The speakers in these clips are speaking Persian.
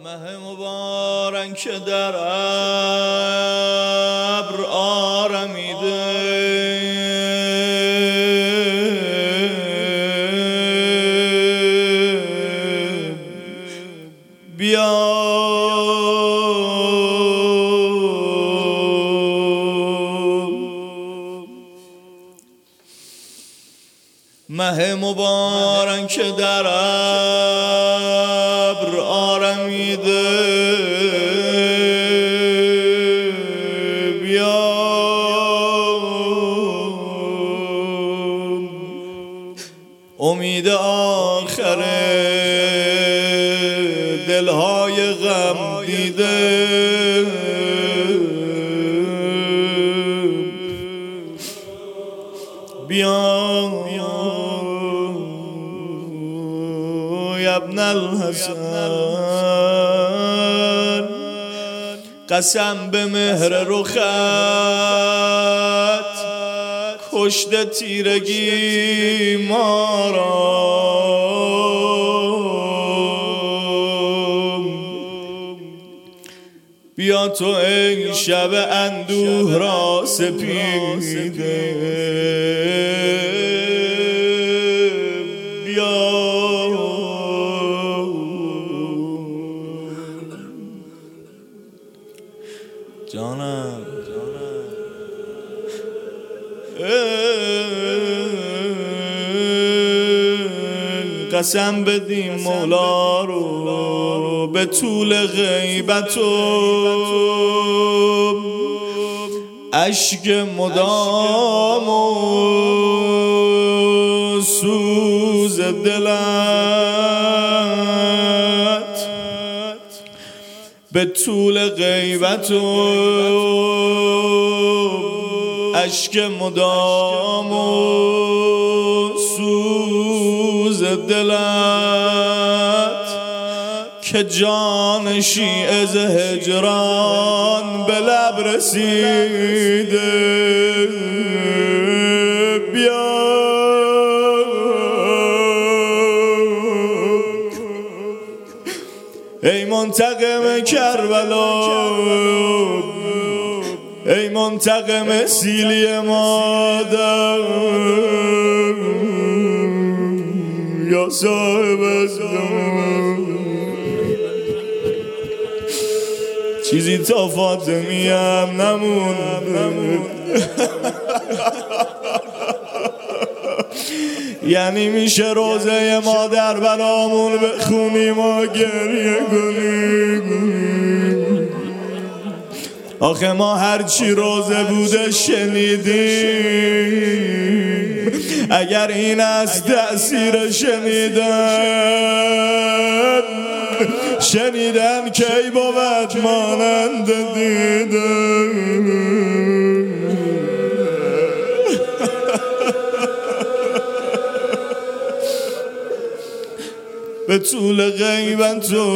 ماه مبارک که در ابر آرمیده بیا ماه مبارک که در ابر آرمیده بیا امید آخر دلهای غم دیده بیا ابن الحسن قسم به مهر رخت کشته تیرگی ما را بیا تو ای شب اندوه را سپیده بیا جانم قسم بدیم مولا رو به طول غیبت و اشک مدام و سوز دلت به طول غیبت و اشک مدام و سوز دلت که جان شیعه ز هجران به لب رسیده بیا ای منتقم کربلا ای منتقم سیلی مادر یا صاحب الزمان چیزی تا فاطمیم نموند یعنی میشه روزه مادر برامون بخونیم و گریه کنیم آخه ما هرچی روزه بوده شنیدیم اگر این از تأثیر شنیدن کی بود مانند دیدن به طول غیبت و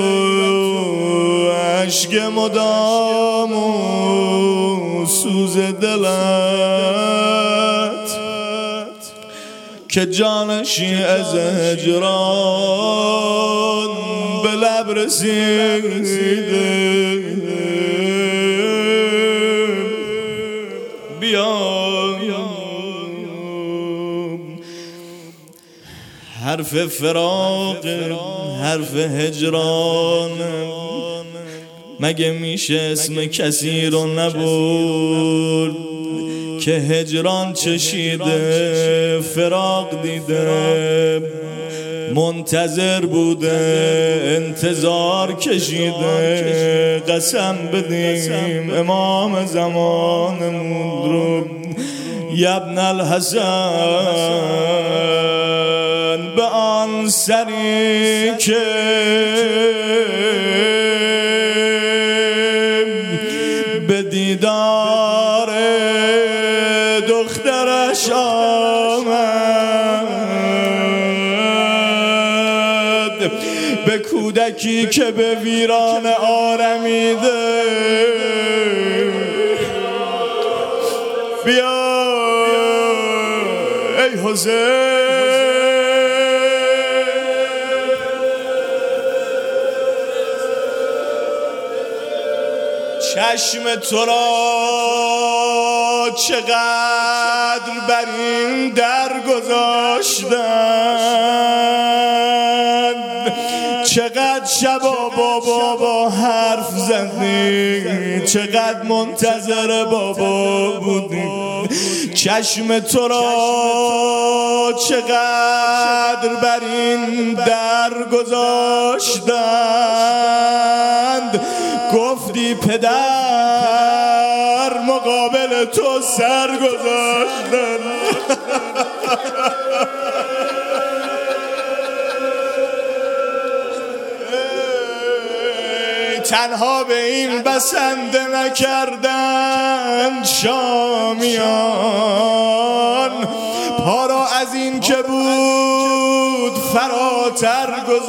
اشک مدام و سوز دلت که جان شیعه ز هجران به لب رسیده بیا حرف فراق حرف هجران مگه میشه اسم کسی رو نبرد که هجران چشیده فراق دیده منتظر بوده انتظار کشیده قسم بدیم امام زمانمون رو ابن الحسن به آن سری که به دیدار دخترش آمد به کودکی که به ویران آرمیده بیا ای حسین چشم تو را چقدر بر این در گذاشتن، چقدر شبا بابا حرف زدی، چقدر منتظر بابا بودی. چشم تو را چقدر بر این در گذاشتند، گفتی پدر مقابل تو سر گذاشتن. تنها به این بسنده نکردن شامیان، پا را از این که بود فراتر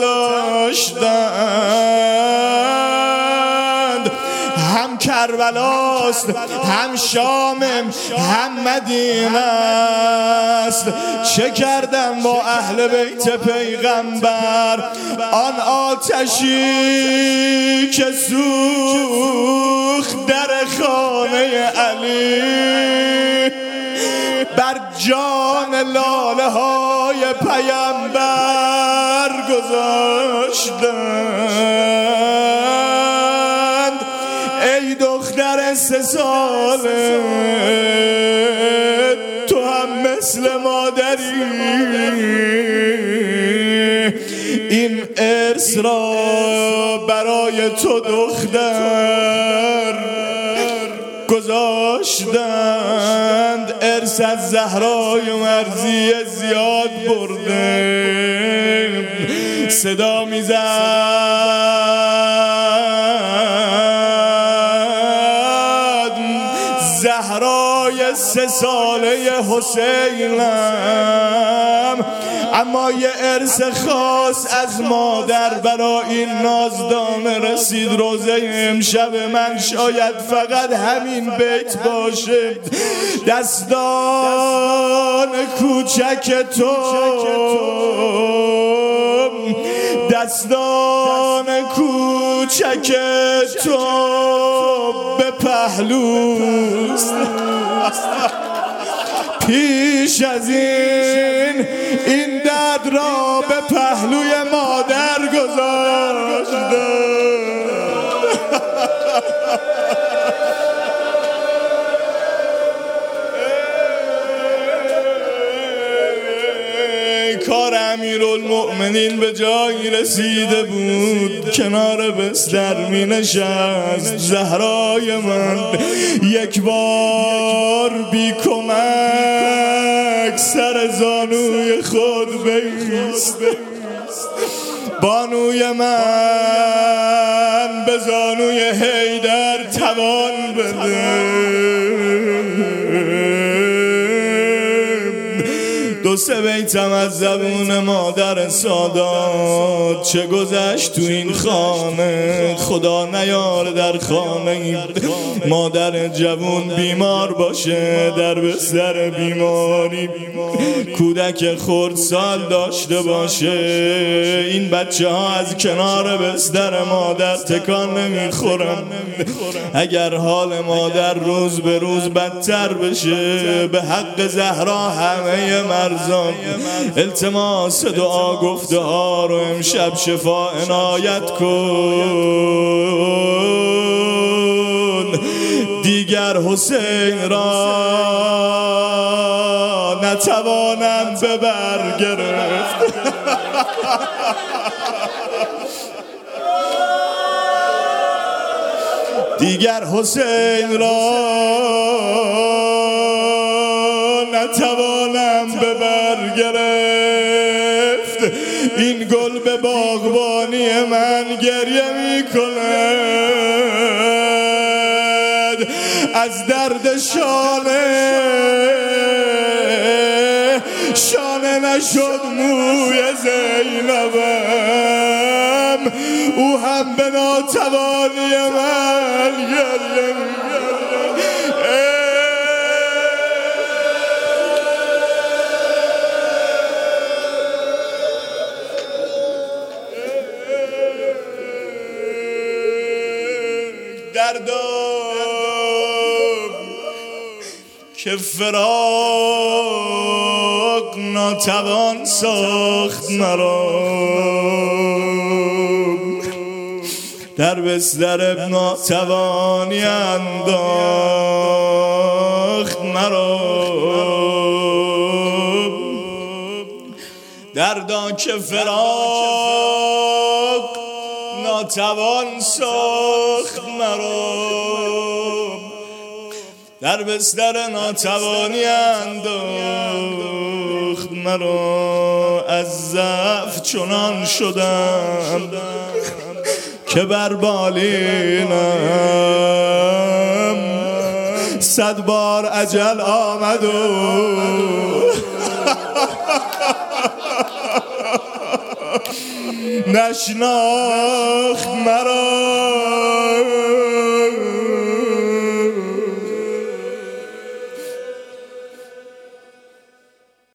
گذاشتند. هم کربلاست، هم شام، هم مدینه است. چه کردن با اهل بیت پیغمبر؟ آن آتشی که سوخت در خانه علی، بر جان لاله های پیامبر گذاشتند. ای دختر 3 ساله، تو هم مثل مادری این ارث را برای تو دختر گذاشتند. ارث از زهرای مرضی زیاد برده، صدا میزد زهرای 3 ساله حسینم، اما یه ارث خاص از مادر برای این نازدانه رسید. روزه امشب من شاید فقط همین بیت باشه. دستان کوچک تو، دستان کوچک تو به پهلوست، پیش از این درد را به پهلوی مادر گذاشته. کار امیرالمؤمنین به جایی رسیده بود، کنار بستر می نشست. زهرای من یک بار بی کمک سر زانوی خود بیست. بانوی من به زانوی حیدر توان بده. 2-3 بیتم از زبون مادر سادات. چه گذشت تو این خانه، خدا نیار در خانه مادر جوون بیمار باشه، در بستر بیماری کودک خردسال داشته باشه. این بچه ها از کنار بستر مادر تکان نمیخورن. اگر حال مادر روز به روز بدتر بشه، به حق زهرا همه مرزان التماس دعا گفته ها رو امشب شفا عنایت کن. دیگر حسین را نتوانم به بر گرفت. دیگر حسین را نتوانم به بر گرفت. این گل به باغبانی من گریه می کند. از درد شانه نشد موی زینبم، او هم به ناتوانی من گریه می کند. دردان که فراق ناتوان ساخت مرا، در بستر ناتوانی انداخت مرا، دردا که فراق ناتوان ساخت مرا، در بستر ناتوانی انداخت مرا. از ضعف چنان شدم که بر بالینم 100 بار اجل آمد و نشناخت مرا.